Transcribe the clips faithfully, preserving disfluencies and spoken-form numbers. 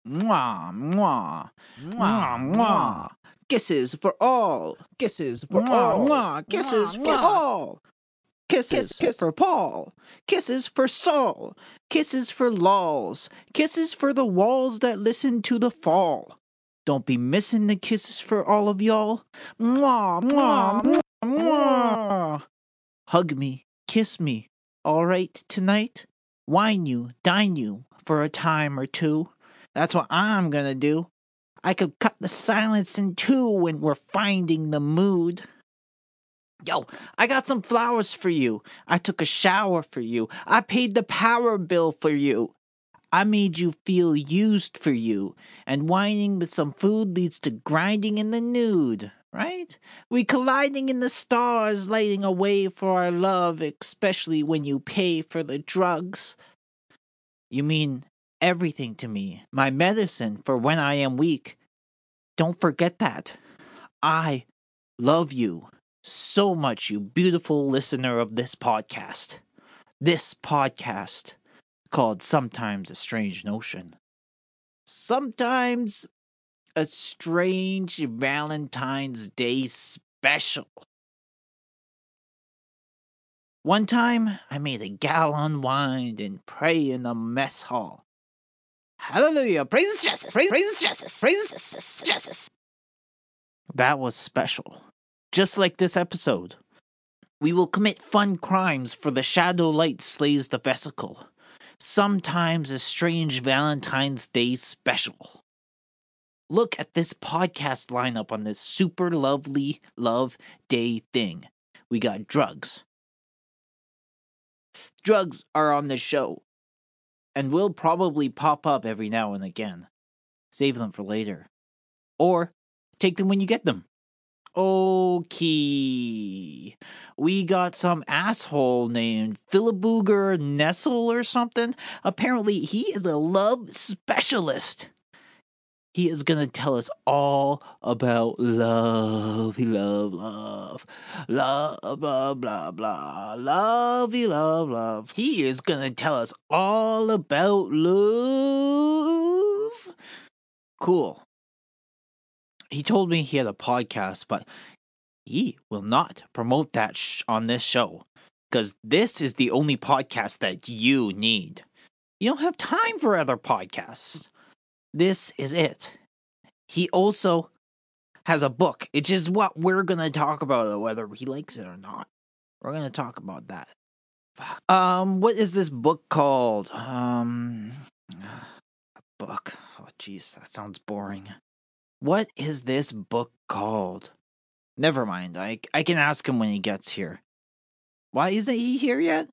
Mwah, mwah, mwah, mwah. Kisses for all. Kisses for Mwah, all. mwah, Kisses mwah, for mwah. all. Kisses Kiss, kiss. for Paul. Kisses for Saul. Kisses for lols. Kisses for the walls that listen to the fall. Don't be missing the kisses for all of y'all. Mwah, mwah, mwah, mwah. Hug me, kiss me, all right tonight? Wine you, dine you for a time or two. That's what I'm gonna do. I could cut the silence in two when we're finding the mood. Yo, I got some flowers for you. I took a shower for you. I paid the power bill for you. I made you feel used for you. And whining with some food leads to grinding in the nude, right? We colliding in the stars, lighting a way for our love, especially when you pay for the drugs. You mean everything to me, my medicine for when I am weak. Don't forget that. I love you so much, you beautiful listener of this podcast. This podcast called Sometimes a Strange Notion. Sometimes a strange Valentine's Day special. One time, I made a gal unwind and pray in the mess hall. Hallelujah! Praise Jesus! Praise, praise Jesus! Praise Jesus! Jesus! That was special. Just like this episode. We will commit fun crimes for the shadow light slays the vesicle. Sometimes a strange Valentine's Day special. Look at this podcast lineup on this super lovely love day thing. We got drugs. Drugs are on the show, and will probably pop up every now and again. Save them for later. Or take them when you get them. Okay. We got some asshole named Philibooger Nestle or something. Apparently, he is a love specialist. He is going to tell us all about love, love, love, love, blah, blah, blah, lovey, love, love. He is going to tell us all about love. Cool. He told me he had a podcast, but he will not promote that sh- on this show, because this is the only podcast that you need. You don't have time for other podcasts. This is it. He also has a book, which is what we're going to talk about, whether he likes it or not. We're going to talk about that. Fuck. Um, what is this book called? Um, a book. Oh, jeez, that sounds boring. What is this book called? Never mind. I I can ask him when he gets here. Why isn't he here yet?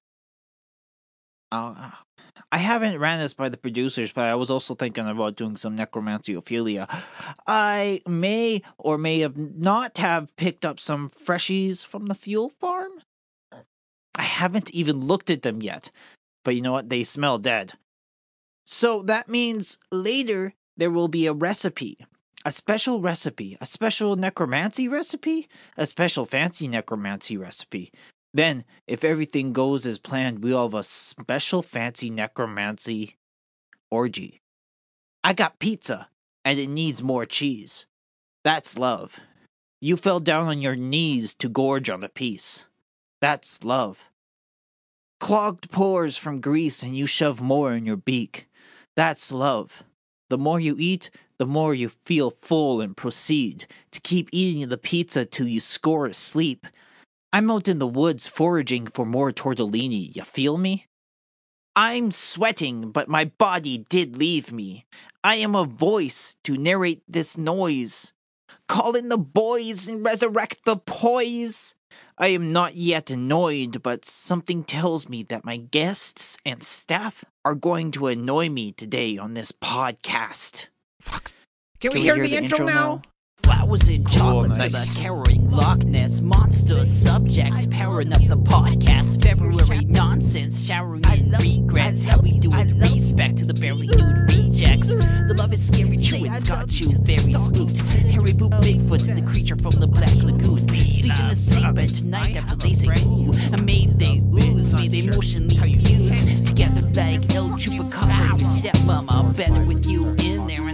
Uh, I haven't ran this by the producers, but I was also thinking about doing some necromancy Ophelia. I may or may have not have picked up some freshies from the fuel farm. I haven't even looked at them yet, but you know what? They smell dead. So that means later there will be a recipe. A special recipe, a special necromancy recipe, a special fancy necromancy recipe. Then, if everything goes as planned, we'll have a special fancy necromancy orgy. I got pizza, and it needs more cheese. That's love. You fell down on your knees to gorge on a piece. That's love. Clogged pores from grease, and you shove more in your beak. That's love. The more you eat, the more you feel full and proceed to keep eating the pizza till you score asleep. I'm out in the woods foraging for more tortellini, you feel me? I'm sweating, but my body did leave me. I am a voice to narrate this noise. Call in the boys and resurrect the poise. I am not yet annoyed, but something tells me that my guests and staff are going to annoy me today on this podcast. Fuck. Can, Can we, we hear, hear the, the intro, intro now? now? Flowers and Cool, chocolate nice. for the carrying Loch Ness monster subjects powering up the podcast. February nonsense, showering in regrets. How we do it, respect to the barely nude rejects. The love is scary, chewing's got you very spooked. Harry Boop Bigfoot and the creature from the Black Lagoon. Sleep in the same bed tonight after they say ooh. And may they ooze, may they emotionally use. Together like El Chupacabra, your stepmama. Better with you in there.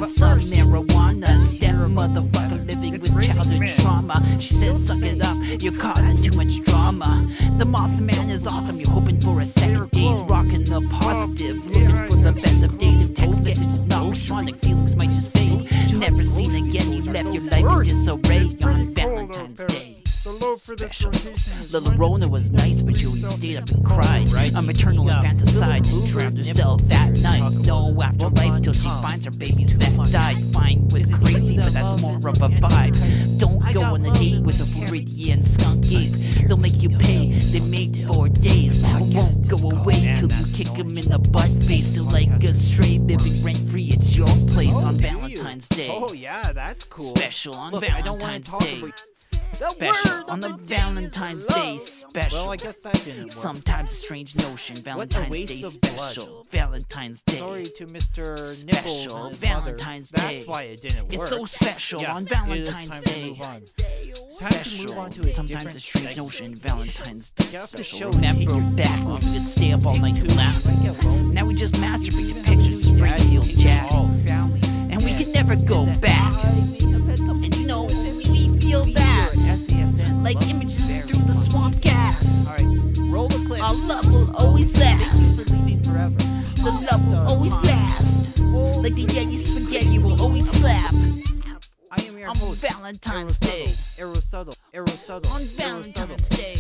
some marijuana. Step motherfucker living It's with Raging childhood Man. trauma. She says, suck it up, you're causing too much drama. The Mothman is awesome, you're hoping for a second date. Rocking the positive, looking for the best of days. Text messages not responding, feelings might just fade. Never seen again, you left your life in disarray on Valentine's Day. Special. Little Rona was nice, but Joey stayed up and cried. A maternal infanticide, drowned herself that night. No afterlife till she finds her babies that died. Fine with crazy, but that's more of a vibe. Don't go on a date with a Floridian skunk ape. They'll make you pay, they made for days. Won't go away till you kick him in the butt face. Still like a stray, living rent free at your place on Valentine's Day. Oh yeah, that's cool. Special on Look, I don't wanna Valentine's talk Day. about- Special word on of the the day Valentine's is Day love. special. Well, I guess that didn't work. Sometimes a strange notion. Valentine's waste Day of blood. special. Valentine's Day. Sorry to Mister Nipples Special and his Valentine's mother. Day. That's why it didn't work. It's so special Yeah, on it is Valentine's time Day. To move on. Time to move Special. on to a Sometimes different a strange segment. notion. Valentine's Day Get off the special. show, Remember take your back when we could stay up all night to laugh. Get alone. Now we just masturbate to pictures, spray heel jack, and we can never go back. And you know we feel that like images through the swamp gas. Alright, roll the clip. Our love will always last. For leaving forever. The love will always last. Like the Yeti spaghetti will always slap. I am your On host. Valentine's Day. Aristotle. Aristotle. On Valentine's Day.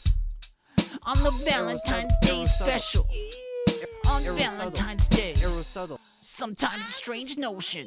On the Valentine's Day special. On Valentine's Day. Aristotle. Sometimes a strange notion.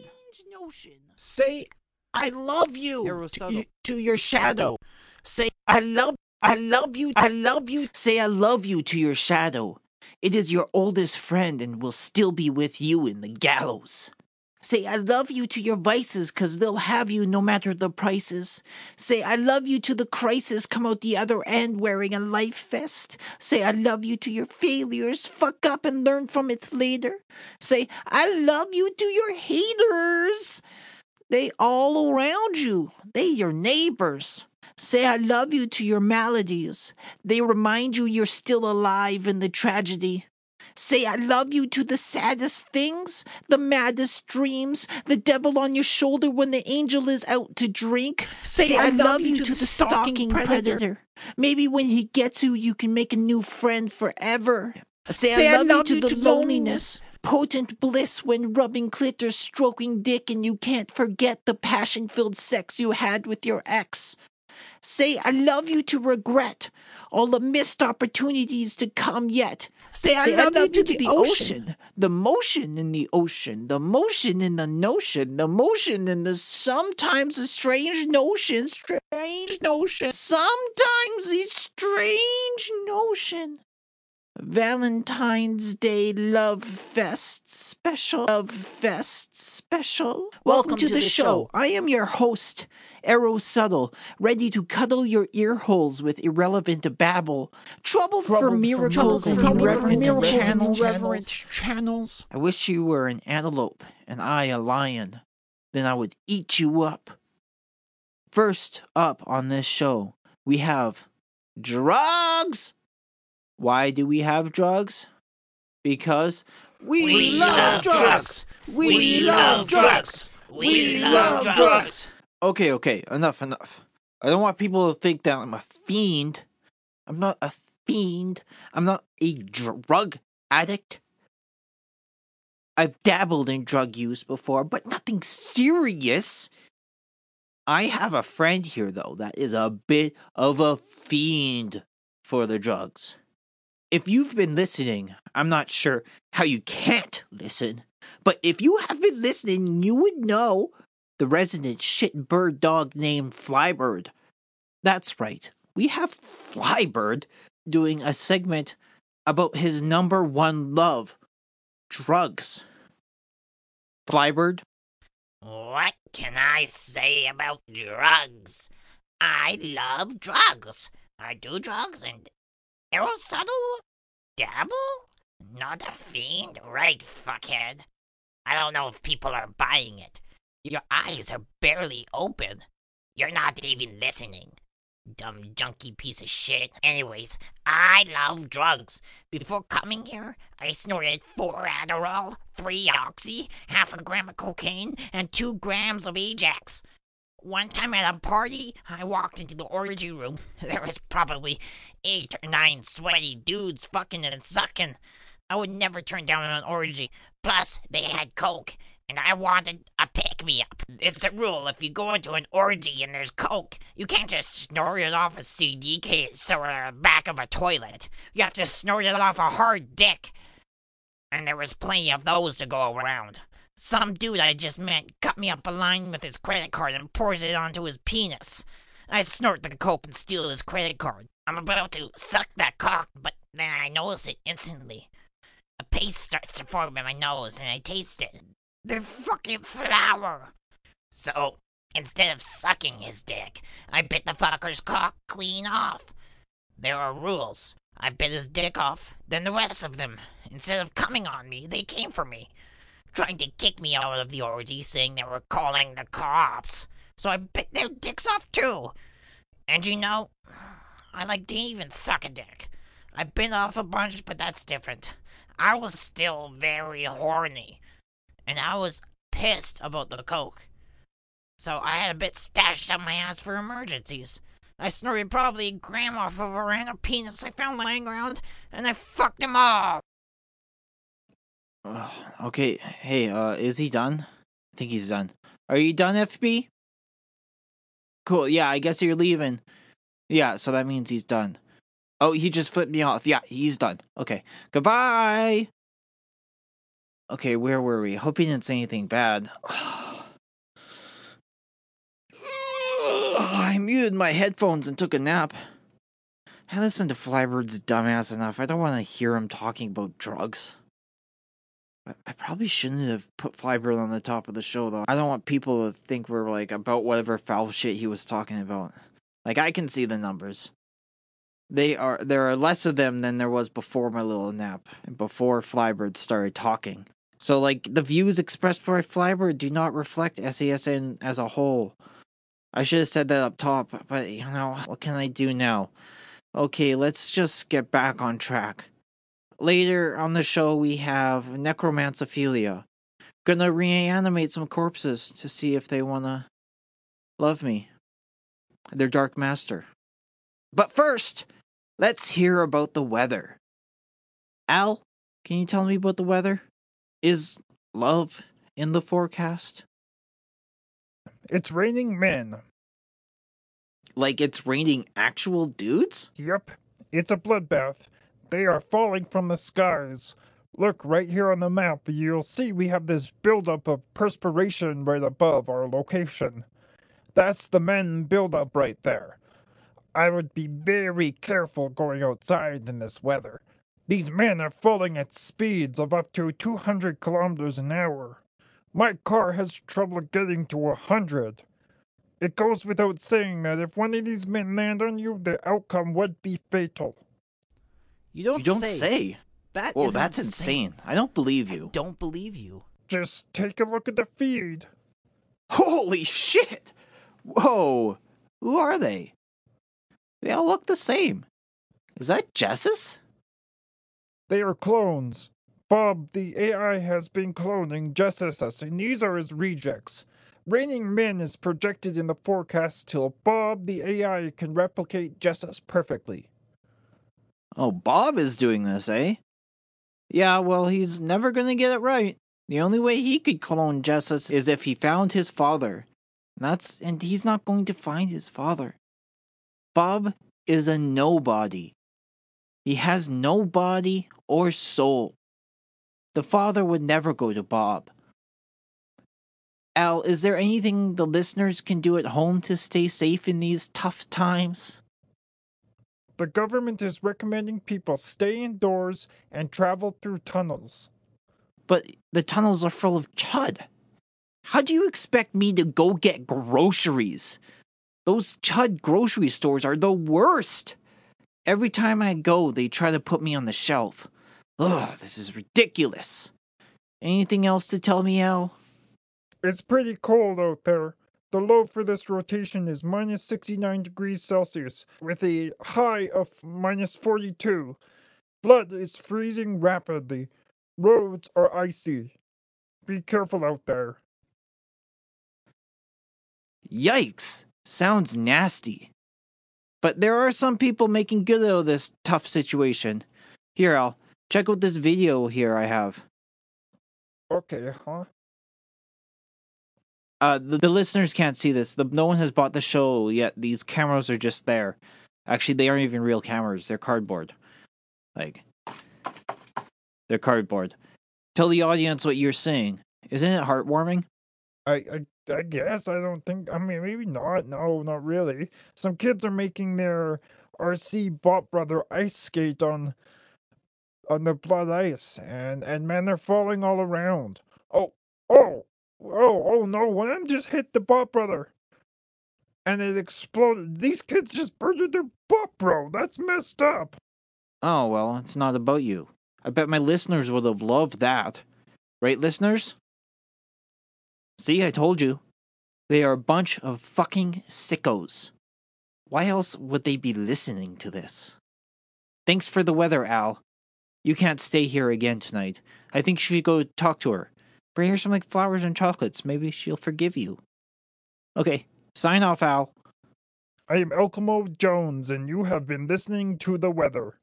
Say, I love you to, Aristotle. you- to your shadow. Say, I love, I love you, I love you. Say I love you to your shadow. It is your oldest friend and will still be with you in the gallows. Say I love you to your vices, cause they'll have you no matter the prices. Say I love you to the crisis, come out the other end wearing a life vest. Say I love you to your failures, fuck up and learn from it later. Say I love you to your haters. They all around you, they your neighbors. Say I love you to your maladies. They remind you you're still alive in the tragedy. Say I love you to the saddest things, the maddest dreams, the devil on your shoulder when the angel is out to drink. Say, I, love you to the stalking predator. Maybe when he gets you, you can make a new friend forever. Say, Say I love you to the loneliness. Potent bliss when rubbing clitor, stroking dick, and you can't forget the passion-filled sex you had with your ex. Say, I love you to regret all the missed opportunities to come yet. Say, I Say, love you to the ocean. the motion in the ocean, the motion in the notion, the motion in the sometimes a strange notion, strange notion, sometimes a strange notion. Valentine's Day Love Fest Special. Love Fest Special. Welcome, to, the, show. I am your host, Arrow Subtle, ready to cuddle your ear holes with irrelevant babble. Troubled, for miracles and Trouble for irreverent miracles and channels. irreverent channels. I wish you were an antelope and I a lion. Then I would eat you up. First up on this show, we have drugs. Why do we have drugs? Because we, We love, love drugs. drugs. We, We love love drugs. drugs. We love drugs. Okay, okay, enough, enough. I don't want people to think that I'm a fiend. I'm not a fiend. I'm not a drug addict. I've dabbled in drug use before, but nothing serious. I have a friend here, though, that is a bit of a fiend for the drugs. If you've been listening, I'm not sure how you can't listen, but if you have been listening, you would know the resident shit bird dog named Flybird. That's right, we have Flybird doing a segment about his number one love, drugs. Flybird? What can I say about drugs? I love drugs. I do drugs and Aristotle? Dabble? Not a fiend? Right, fuckhead. I don't know if people are buying it. Your eyes are barely open. You're not even listening. Dumb junkie piece of shit. Anyways, I love drugs. Before coming here, I snorted four Adderall, three Oxy, half a gram of cocaine, and two grams of Ajax. One time at a party, I walked into the orgy room. There was probably eight or nine sweaty dudes fucking and sucking. I would never turn down an orgy. Plus, they had coke, and I wanted a pick-me-up. It's a rule, if you go into an orgy and there's coke, you can't just snort it off a C D case or the back of a toilet. You have to snort it off a hard dick. And there was plenty of those to go around. Some dude I just met cut me up a line with his credit card and pours it onto his penis. I snort the coke and steal his credit card. I'm about to suck that cock, but then I notice it instantly. A paste starts to form in my nose and I taste it. They're fucking flour. So, instead of sucking his dick, I bit the fucker's cock clean off. There are rules. I bit his dick off, then the rest of them. Instead of coming on me, they came for me, trying to kick me out of the orgy, saying they were calling the cops. So I bit their dicks off too. And you know, I like to even suck a dick. I bit off a bunch, but that's different. I was still very horny, and I was pissed about the coke. So I had a bit stashed up my ass for emergencies. I snorted probably a gram off of a random penis I found laying around, and I fucked them all. Uh, okay, hey, uh, is he done? I think he's done. Are you done, F B? Cool, yeah, I guess you're leaving. Yeah, so that means he's done. Oh, he just flipped me off. Yeah, he's done. Okay, goodbye! Okay, where were we? Hope he didn't say anything bad. I muted my headphones and took a nap. I listened to Flybird's dumbass enough. I don't want to hear him talking about drugs. I probably shouldn't have put Flybird on the top of the show, though. I don't want people to think we're, like, about whatever foul shit he was talking about. Like, I can see the numbers. They are There are less of them than there was before my little nap, and before Flybird started talking. So, like, the views expressed by Flybird do not reflect S A S N as a whole. I should have said that up top, but, you know, what can I do now? Okay, let's just get back on track. Later on the show, we have Necromancophilia. Gonna reanimate some corpses to see if they wanna love me. Their Dark Master. But first, let's hear about the weather. Al, can you tell me about the weather? Is love in the forecast? It's raining men. Like it's raining actual dudes? Yep, it's a bloodbath. They are falling from the skies. Look, right here on the map, you'll see we have this buildup of perspiration right above our location. That's the men buildup right there. I would be very careful going outside in this weather. These men are falling at speeds of up to two hundred kilometers an hour. My car has trouble getting to one hundred. It goes without saying that if one of these men land on you, the outcome would be fatal. You don't, You don't say. say. That Whoa, is that's insane. insane. I don't believe you. I don't believe you. Just take a look at the feed. Holy shit! Whoa! Who are they? They all look the same. Is that Jessus? They are clones. Bob, the A I, has been cloning Jessus, and these are his rejects. Raining Men is projected in the forecast till Bob, the A I, can replicate Jessus perfectly. Oh, Bob is doing this, eh? Yeah, well, he's never gonna get it right. The only way he could clone Jessus is if he found his father. And that's and he's not going to find his father. Bob is a nobody. He has no body or soul. The father would never go to Bob. Al, is there anything the listeners can do at home to stay safe in these tough times? The government is recommending people stay indoors and travel through tunnels. But the tunnels are full of chud. How do you expect me to go get groceries? Those chud grocery stores are the worst. Every time I go, they try to put me on the shelf. Ugh, this is ridiculous. Anything else to tell me, Al? It's pretty cold out there. The low for this rotation is minus sixty-nine degrees Celsius, with a high of minus forty-two. Blood is freezing rapidly. Roads are icy. Be careful out there. Yikes! Sounds nasty. But there are some people making good out of this tough situation. Here, Al, check out this video here I have. Okay, huh? Uh, the, the listeners can't see this. The, no one has bought the show yet. These cameras are just there. Actually, they aren't even real cameras. They're cardboard. Like, they're cardboard. Tell the audience what you're saying. Isn't it heartwarming? I, I I guess I don't think. I mean, maybe not. No, not really. Some kids are making their R C Bot Brother ice skate on on the blood ice, and and man, they're falling all around. Oh, oh, oh, oh no! One just hit the Bot Brother, and it exploded. These kids just murdered their Bot Bro. That's messed up. Oh, well, it's not about you. I bet my listeners would have loved that. Right, listeners? See, I told you. They are a bunch of fucking sickos. Why else would they be listening to this? Thanks for the weather, Al. You can't stay here again tonight. I think you should go talk to her. Bring her some like flowers and chocolates. Maybe she'll forgive you. Okay, sign off, Al. I am Elkimo Jones, and you have been listening to the weather.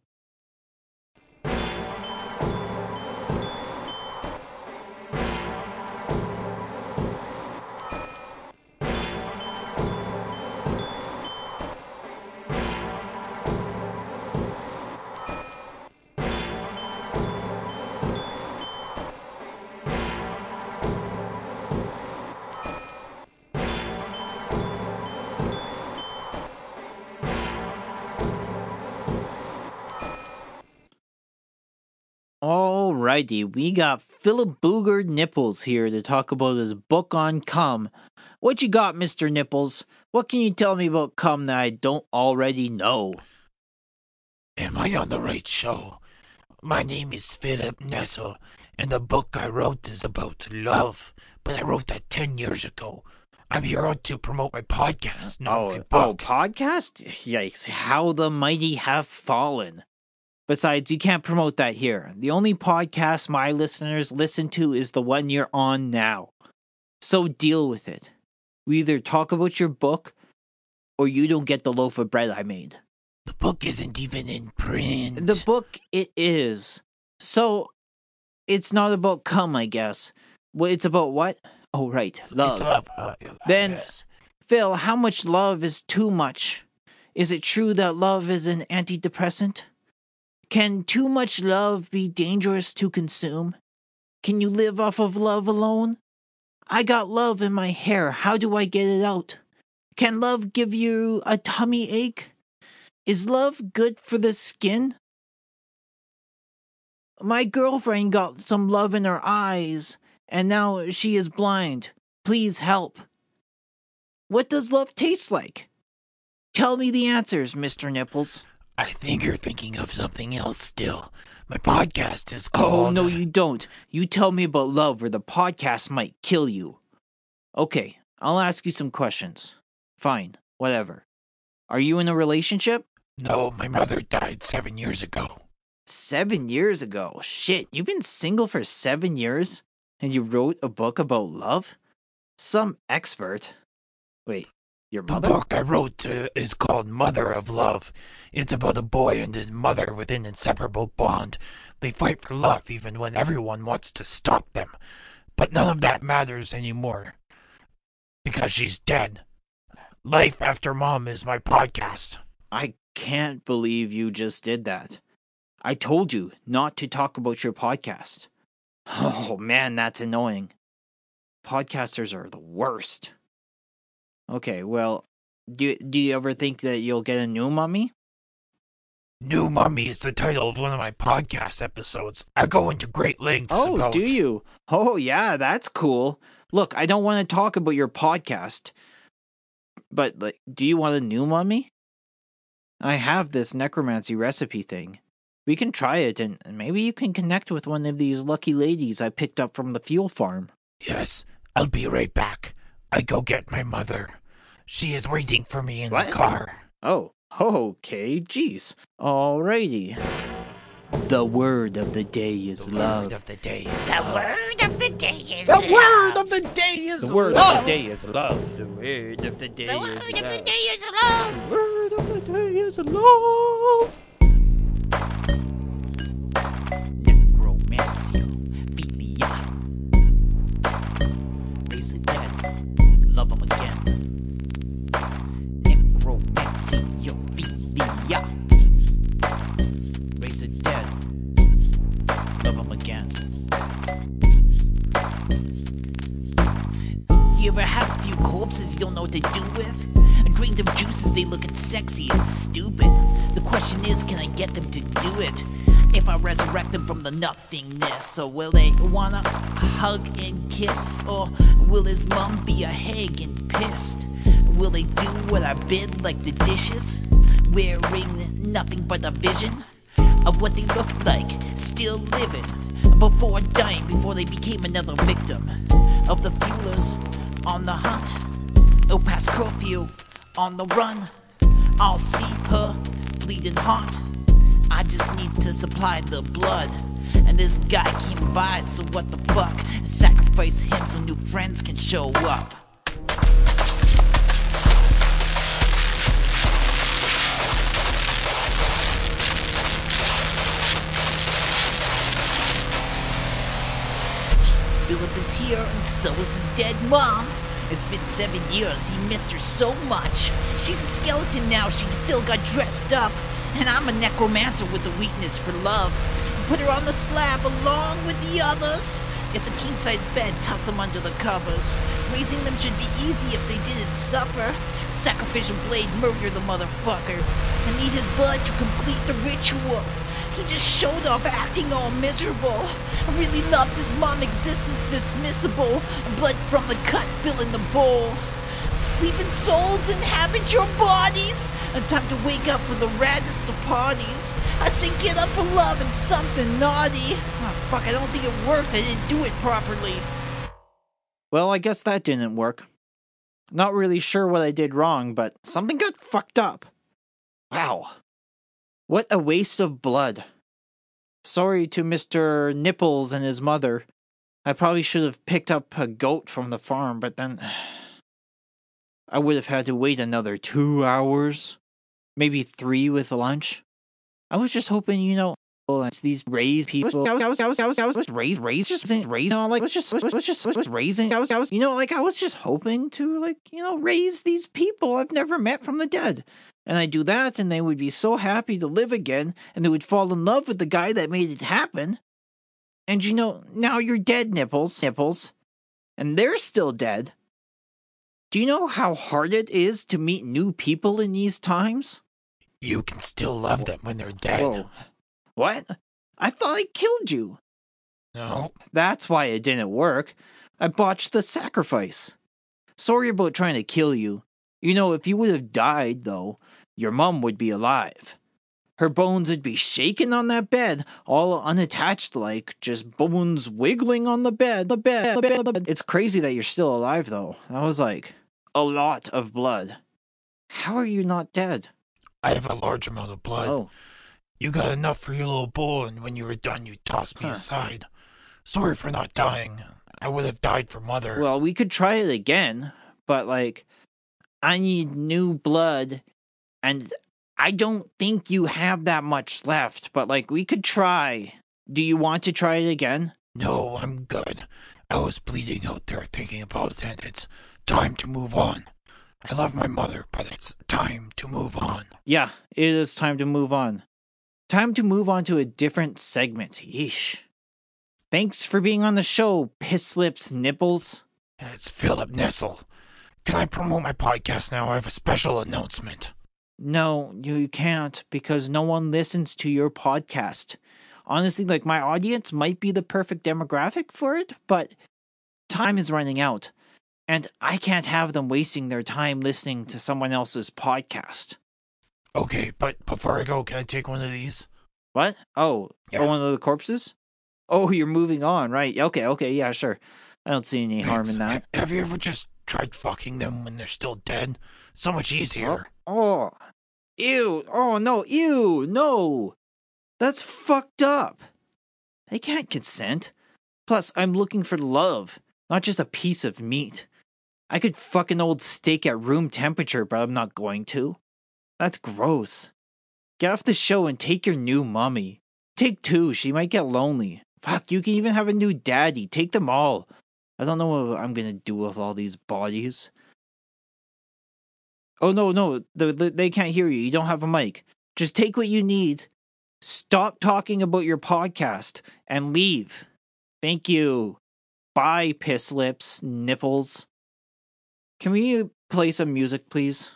Alrighty, we got Philip Booger Nipples here to talk about his book on cum. What you got, Mister Nipples? What can you tell me about cum that I don't already know? Am I on the right show? My name is Philip Nessel, and the book I wrote is about love, but I wrote that ten years ago. I'm here to promote my podcast, not oh, my oh, book. podcast? Yikes, how the mighty have fallen. Besides, you can't promote that here. The only podcast my listeners listen to is the one you're on now. So deal with it. We either talk about your book, or you don't get the loaf of bread I made. The book isn't even in print. The book, it is. So, it's not about cum, I guess. Well, it's about what? Oh, right, love. It's love. Uh, Then, yes. Phil, how much love is too much? Is it true that love is an antidepressant? Can too much love be dangerous to consume? Can you live off of love alone? I got love in my hair. How do I get it out? Can love give you a tummy ache? Is love good for the skin? My girlfriend got some love in her eyes, and now she is blind. Please help. What does love taste like? Tell me the answers, Mister Nipples. I think you're thinking of something else still. My podcast is Oh, called... no, you don't. You tell me about love or the podcast might kill you. Okay, I'll ask you some questions. Fine, whatever. Are you in a relationship? No, my mother died seven years ago. Seven years ago? Shit, you've been single for seven years? And you wrote a book about love? Some expert. Wait, your The mother? book I wrote uh, is called Mother of Love. It's about a boy and his mother with an inseparable bond. They fight for love even when everyone wants to stop them. But none of that matters anymore. Because she's dead. Life After Mom is my podcast. I can't believe you just did that. I told you not to talk about your podcast. Oh man, that's annoying. Podcasters are the worst. Okay, well, do you, do you ever think that you'll get a new mummy? New Mummy is the title of one of my podcast episodes. I go into great lengths Oh, about... do you? Oh, yeah, that's cool. Look, I don't want to talk about your podcast, but like, do you want a new mummy? I have this necromancy recipe thing. We can try it, and maybe you can connect with one of these lucky ladies I picked up from the fuel farm. Yes, I'll be right back. I go get my mother. She is waiting for me in What? the car. Oh, okay, jeez. Alrighty. The word of the day is The love. word of the day is The love. word of the day is The love. word of the day is The word love. of the day is love. The word of the day The is word of the love. day is love. The word of the day is love. Necromantia, philia. Raise the dead, love them again. Necromantia, philia. Raise the dead, love them again. You ever have a few corpses you don't know what to do with? I drained of juices, they looking sexy and stupid. The question is, can I get them to do it? If I resurrect them from the nothingness, so will they wanna hug and kiss? Or will his mom be a hag and pissed? Will they do what I bid like the dishes? Wearing nothing but a vision of what they looked like, still living before dying, before they became another victim of the fuelers on the hunt. Oh, past curfew, on the run. I'll see her bleeding heart. I just need to supply the blood. And this guy came by, so what the fuck? Sacrifice him so new friends can show up. Philip is here, and so is his dead mom. It's been seven years, he missed her so much. She's a skeleton now, she still got dressed up. And I'm a necromancer with a weakness for love. Put her on the slab along with the others. It's a king-size bed, tuck them under the covers. Raising them should be easy if they didn't suffer. Sacrificial blade, murder the motherfucker. I need his blood to complete the ritual. He just showed up acting all miserable. I really loved his mom existence dismissible. Blood from the cut filling the bowl. Sleeping souls inhabit your bodies. And time to wake up for the raddest of parties. I say get up for love and something naughty. Oh fuck, I don't think it worked. I didn't do it properly. Well, I guess that didn't work. Not really sure what I did wrong, but something got fucked up. Wow. What a waste of blood. Sorry to Mister Nipples and his mother. I probably should have picked up a goat from the farm, but then I would have had to wait another two hours. Maybe three with lunch. I was just hoping, you know, it's these raised people. I was, I was, I was, I was, I was, was raised, raised, just raised. You know, like, was just, was, was just, was, was raising. I was, I was, you know, like, I was just hoping to, like, you know, raise these people I've never met from the dead. And I do that, and they would be so happy to live again, and they would fall in love with the guy that made it happen. And you know, now you're dead, Nipples, Nipples, and they're still dead. Do you know how hard it is to meet new people in these times? You can still love them when they're dead. Whoa. What? I thought I killed you. No. That's why it didn't work. I botched the sacrifice. Sorry about trying to kill you. You know, if you would have died, though, your mom would be alive. Her bones would be shaking on that bed, all unattached like, just bones wiggling on the bed, the bed, the bed, the bed. It's crazy that you're still alive, though. That was like a lot of blood. How are you not dead? I have a large amount of blood. Oh, You got enough for your little bowl, and when you were done, you tossed me Huh. aside. Sorry for not dying. I would have died for Mother. well, we could try it again, but like, I need new blood, and I don't think you have that much left, but like, we could try. Do you want to try it again? No, I'm good. I was bleeding out there thinking about it, and it's time to move on. I love my mother, but it's time to move on. Yeah, it is time to move on. Time to move on to a different segment. Yeesh. Thanks for being on the show, Piss Lips Nipples. It's Philip Nessel. Can I promote my podcast now? I have a special announcement. No, you can't, because no one listens to your podcast. Honestly, like, my audience might be the perfect demographic for it, but time is running out, and I can't have them wasting their time listening to someone else's podcast. Okay, but before I go, can I take one of these? What? Oh, Yeah. oh, one of the corpses? Oh, you're moving on, right? Okay, okay, yeah, sure. I don't see any harm in that. Thanks. Ha- Have you ever just tried fucking them when they're still dead? So much easier. Oh, ew. Oh, no, ew, no. That's fucked up. They can't consent. Plus, I'm looking for love, not just a piece of meat. I could fuck an old steak at room temperature, but I'm not going to. That's gross. Get off the show and take your new mummy. Take two, she might get lonely. Fuck, you can even have a new daddy. Take them all. I don't know what I'm gonna do with all these bodies. Oh, no, no, the, the, they can't hear you. You don't have a mic. Just take what you need. Stop talking about your podcast and leave. Thank you. Bye, piss lips, nipples. Can we play some music, please?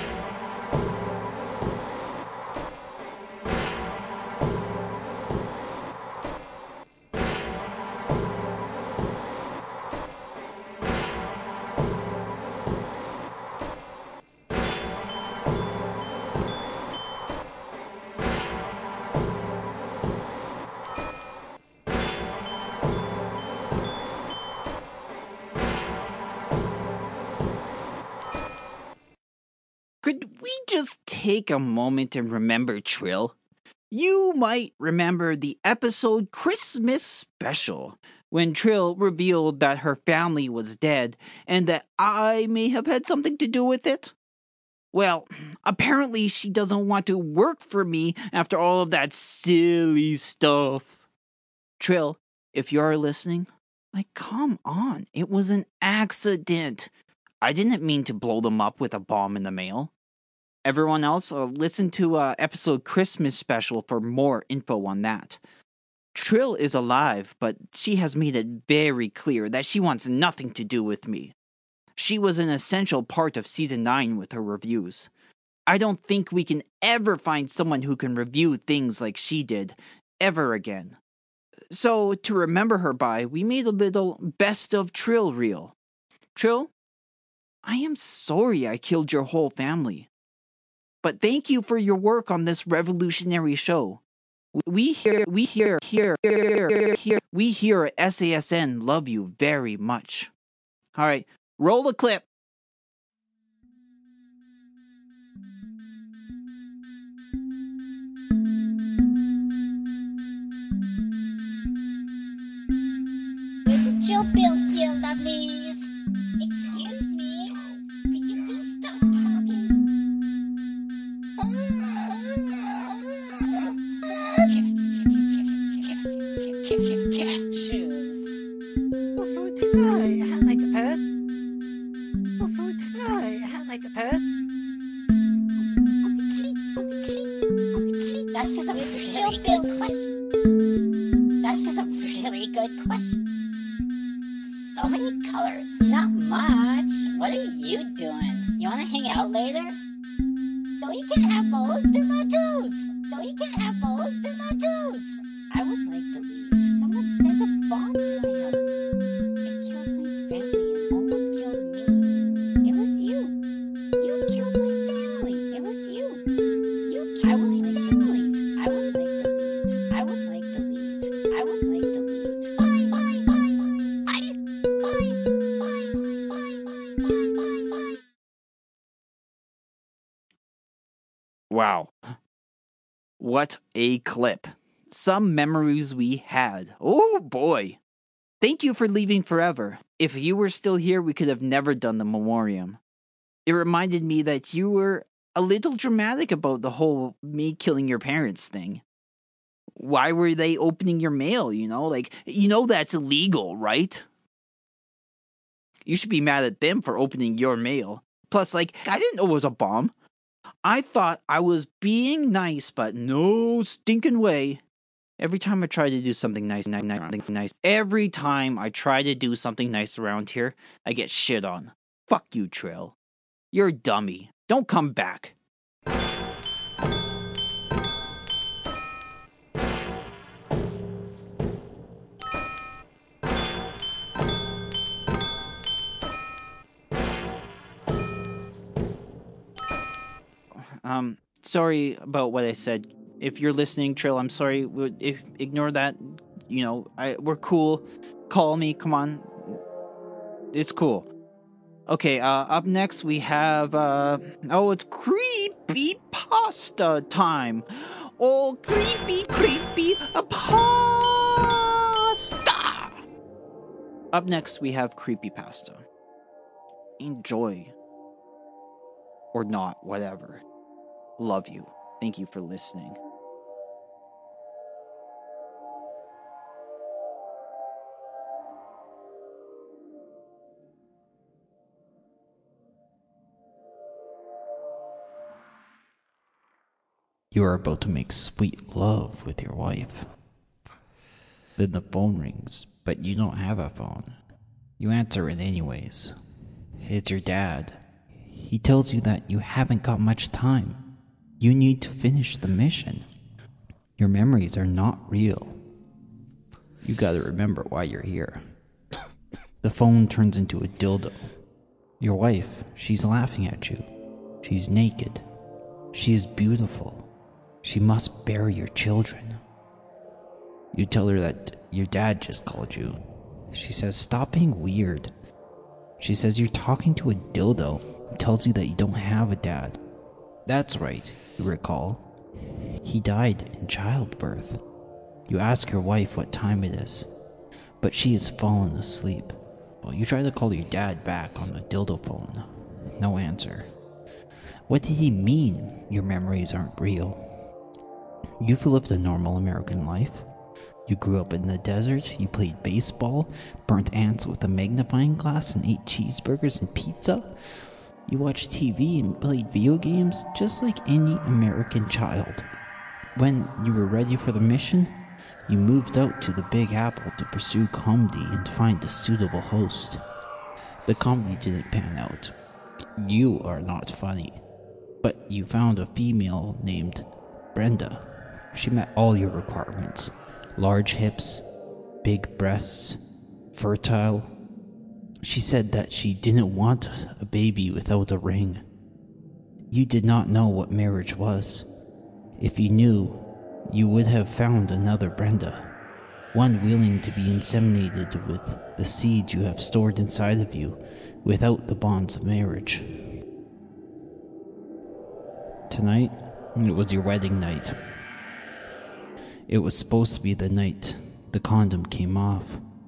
Could we just take a moment and remember Trill? You might remember the episode Christmas Special, when Trill revealed that her family was dead and that I may have had something to do with it. Well, apparently she doesn't want to work for me after all of that silly stuff. Trill, if you're listening, like, come on, it was an accident. I didn't mean to blow them up with a bomb in the mail. Everyone else, uh, listen to uh, episode Christmas Special for more info on that. Trill is alive, but she has made it very clear that she wants nothing to do with me. She was an essential part of Season nine with her reviews. I don't think we can ever find someone who can review things like she did, ever again. So, to remember her by, we made a little Best of Trill reel. Trill, I am sorry I killed your whole family. But thank you for your work on this revolutionary show. We here, we here, here, here, here, we here at S A S N love you very much. All right, roll the clip. It's a chill bill here, lovelies. Excuse me. Could you please stop talking? Cat shoes. Hi, I like a pet. Hi, I like a pet. That is a really good question. That is a really good question. So many colors. Not much. What are you doing? You want to hang out later? No, you can't have those. They're not Jews. No, you can't have those. They're not Jews. I would like to leave. Someone sent a bomb to my house. It killed my family and almost killed me. It was you. You killed my family. It was you. You killed my family. I would like to leave. I would like to leave. I would like to leave. Bye, bye, bye, bye. Bye, bye, bye, bye, bye, bye, bye, bye. Wow. What a clip. Some memories we had. Oh boy. Thank you for leaving forever. If you were still here, we could have never done the memoriam. It reminded me that you were a little dramatic about the whole me killing your parents thing. Why were they opening your mail, you know? Like, you know that's illegal, right? You should be mad at them for opening your mail. Plus, like, I didn't know it was a bomb. I thought I was being nice, but no stinking way. Every time I try to do something nice, nice, nice, nice, every time I try to do something nice around here, I get shit on. Fuck you, Trill. You're a dummy. Don't come back. Um, sorry about what I said. If you're listening, Trill, I'm sorry. If, ignore that. You know, I we're cool. Call me. Come on. It's cool. Okay, uh, up next we have, uh, oh, it's creepy pasta time. Oh, creepy, creepy pasta. Up next we have creepy pasta. Enjoy. Or not, whatever. Love you. Thank you for listening. You are about to make sweet love with your wife. Then the phone rings, but you don't have a phone. You answer it anyways. It's your dad. He tells you that you haven't got much time. You need to finish the mission. Your memories are not real. You gotta remember why you're here. The phone turns into a dildo. Your wife, she's laughing at you. She's naked. She is beautiful. She must bear your children. You tell her that your dad just called you. She says, stop being weird. She says you're talking to a dildo. Tells you that you don't have a dad. That's right, you recall. He died in childbirth. You ask your wife what time it is, but she has fallen asleep. Well, you try to call your dad back on the dildo phone. No answer. What did he mean your memories aren't real? You've lived a normal American life. You grew up in the desert, you played baseball, burnt ants with a magnifying glass, and ate cheeseburgers and pizza. You watched T V and played video games just like any American child. When you were ready for the mission, you moved out to the Big Apple to pursue comedy and find a suitable host. The comedy didn't pan out. You are not funny. But you found a female named Brenda. She met all your requirements. Large hips, big breasts, fertile. She said that she didn't want a baby without a ring. You did not know what marriage was. If you knew, you would have found another Brenda, one willing to be inseminated with the seed you have stored inside of you without the bonds of marriage. Tonight, it was your wedding night. It was supposed to be the night the condom came off.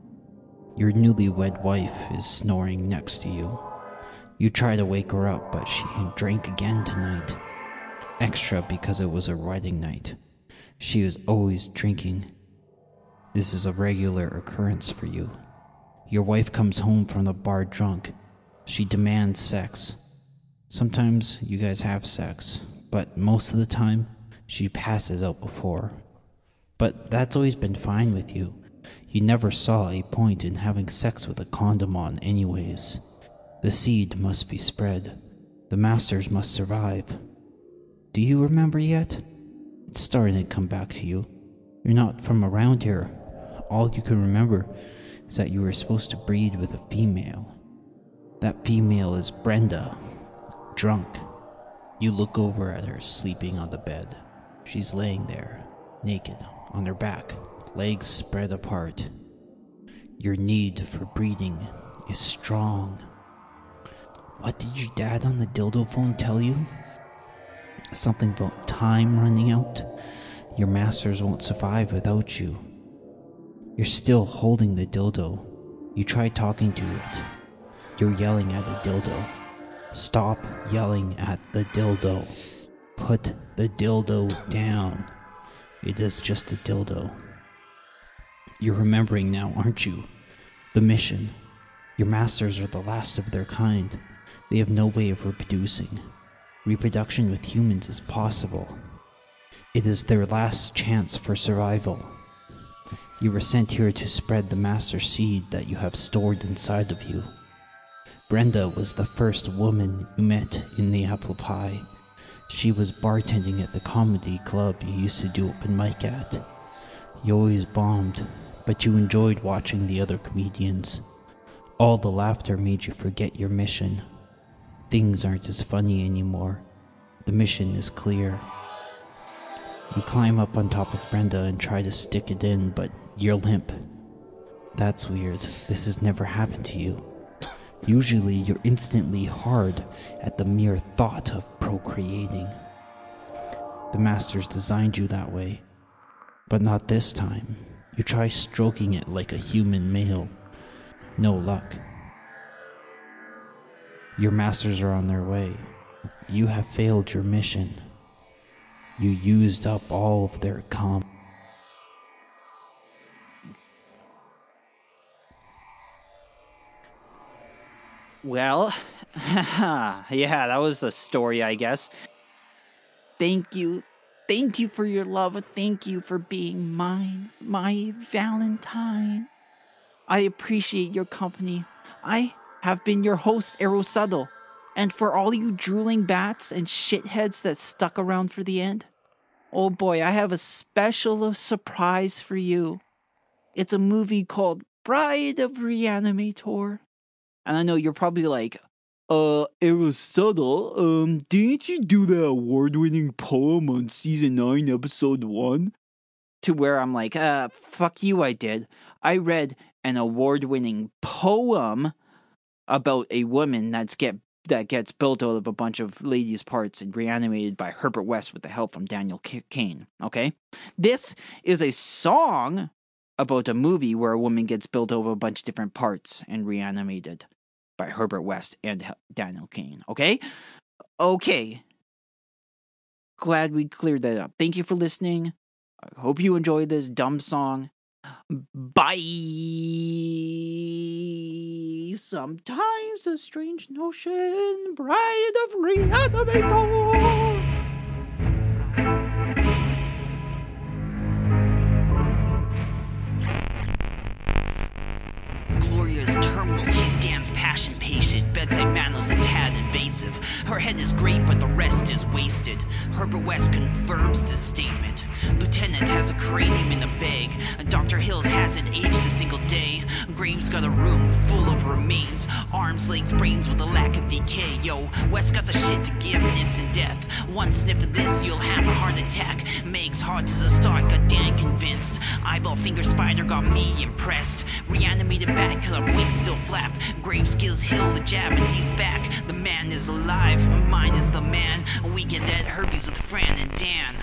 Your newlywed wife is snoring next to you. You try to wake her up, but she drank again tonight. Extra because it was her wedding night. She is always drinking. This is a regular occurrence for you. Your wife comes home from the bar drunk. She demands sex. Sometimes you guys have sex, but most of the time, she passes out before. But that's always been fine with you. You never saw a point in having sex with a condom on anyways. The seed must be spread. The masters must survive. Do you remember yet? It's starting to come back to you. You're not from around here. All you can remember is that you were supposed to breed with a female. That female is Brenda, drunk. You look over at her sleeping on the bed. She's laying there, naked, on her back, legs spread apart. Your need for breeding is strong. What did your dad on the dildo phone tell you? Something about time running out. Your masters won't survive without you. You're still holding the dildo. You try talking to it. You're yelling at the dildo. Stop yelling at the dildo. Put the dildo down. It is just a dildo. You're remembering now, aren't you? The mission. Your masters are the last of their kind. They have no way of reproducing. Reproduction with humans is possible. It is their last chance for survival. You were sent here to spread the master seed that you have stored inside of you. Brenda was the first woman you met in the apple pie. She was bartending at the comedy club you used to do open mic at. You always bombed, but you enjoyed watching the other comedians. All the laughter made you forget your mission. Things aren't as funny anymore. The mission is clear. You climb up on top of Brenda and try to stick it in, but you're limp. That's weird. This has never happened to you. Usually, you're instantly hard at the mere thought of procreating. The masters designed you that way, but not this time. You try stroking it like a human male. No luck. Your masters are on their way. You have failed your mission. You used up all of their calm. Well, yeah, that was the story, I guess. Thank you. Thank you for your love. Thank you for being mine, my Valentine. I appreciate your company. I have been your host, Arosubtle. And for all you drooling bats and shitheads that stuck around for the end, oh boy, I have a special surprise for you. It's a movie called Bride of Reanimator. And I know you're probably like, uh, Arosubtle, um, didn't you do the award-winning poem on season nine, episode one? To where I'm like, uh, fuck you, I did. I read an award-winning poem about a woman that's get that gets built out of a bunch of ladies' parts and reanimated by Herbert West with the help from Daniel Kane, okay? This is a song about a movie where a woman gets built over a bunch of different parts and reanimated by Herbert West and Daniel Kane, okay? Okay. Glad we cleared that up. Thank you for listening. I hope you enjoyed this dumb song. Bye! Sometimes a strange notion, Bride of Reanimator! Gloria's terminal, she's Dan's passion patient. Bedside manners a tad invasive. Her head is great, but the rest is wasted. Herbert West confirms this statement. Lieutenant has a cranium in a bag. Doctor Hills hasn't aged a single day. Graves got a room full of remains. Arms, legs, brains with a lack of decay. Yo, West got the shit to give an instant death. One sniff of this, you'll have a heart attack. Makes hard as a start, got Dan convinced. Eyeball finger spider got me impressed. Reanimated back, cut off wings still flap. Graves skills Hill the jab and he's back. The man is alive, mine is the man. A weekend at Herbie's with Fran and Dan.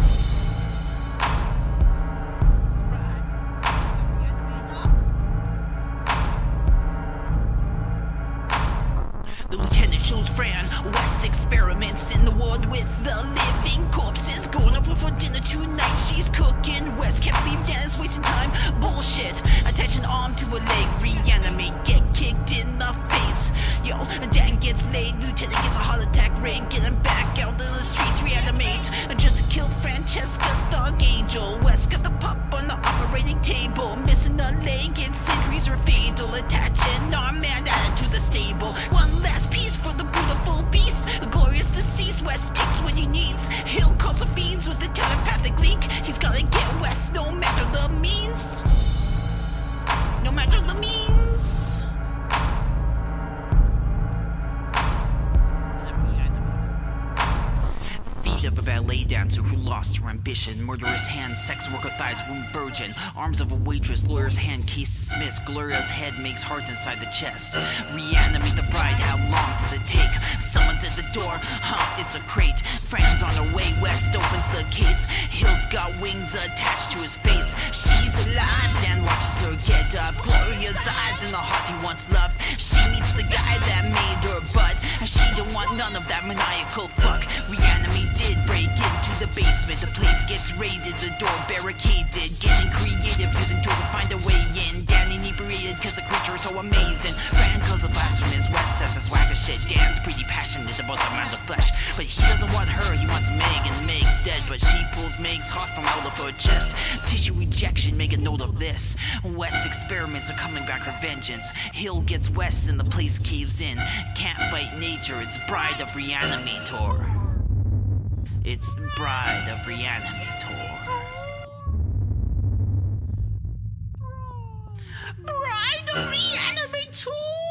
The lieutenant shows Fran West experiments in the ward with the living corpses. Going over for dinner tonight, she's cooking. West can't believe Dan is wasting time. Bullshit. Attach an arm to a leg, reanimate, get kicked in the face. Yo, Dan gets laid, lieutenant gets a heart attack, ring, get him back out in the streets, reanimate. Just to kill Francesca's dog angel. West got the pup on the operating table, missing a leg, its injuries are fatal. Attach an arm and add it to the stable. One last piece for the beautiful beast. Glorious deceased, West takes what he needs. He'll cause the fiends with a telepathic leak. He's gotta get West no matter the means. No matter the means. Feet of a ballet dancer who lost her ambition. Murderous hands, sex worker thighs, womb virgin. Arms of a waitress, lawyer's hand, case dismissed. Gloria's head makes heart inside the chest. Reanimate the bride, how long does it take? Someone's at the door, huh, it's a crate. Fran's on her way, West opens the case. Hill's got wings attached to his face. She's alive, Dan watches her get up. Gloria's eyes in the heart he once loved. She meets the guy that made her butt. She don't want none of that maniacal fuck. Reanimate did break into the basement. The place gets raided, the door barricaded. Getting creative, using tools to find a way in. Dan inebriated cause the creature is so amazing. Fran calls it blasphemous, West says it's whack as shit. Dan's pretty passionate about the amount of flesh, but he doesn't want her, he wants Meg, and Meg's dead. But she pulls Meg's heart from out of her chest. Tissue rejection, make a note of this. West's experiments are coming back for vengeance. Hill gets West and the place caves in. Can't fight nature, it's Bride of Reanimator. It's Bride of Reanimator. Bride of Reanimator!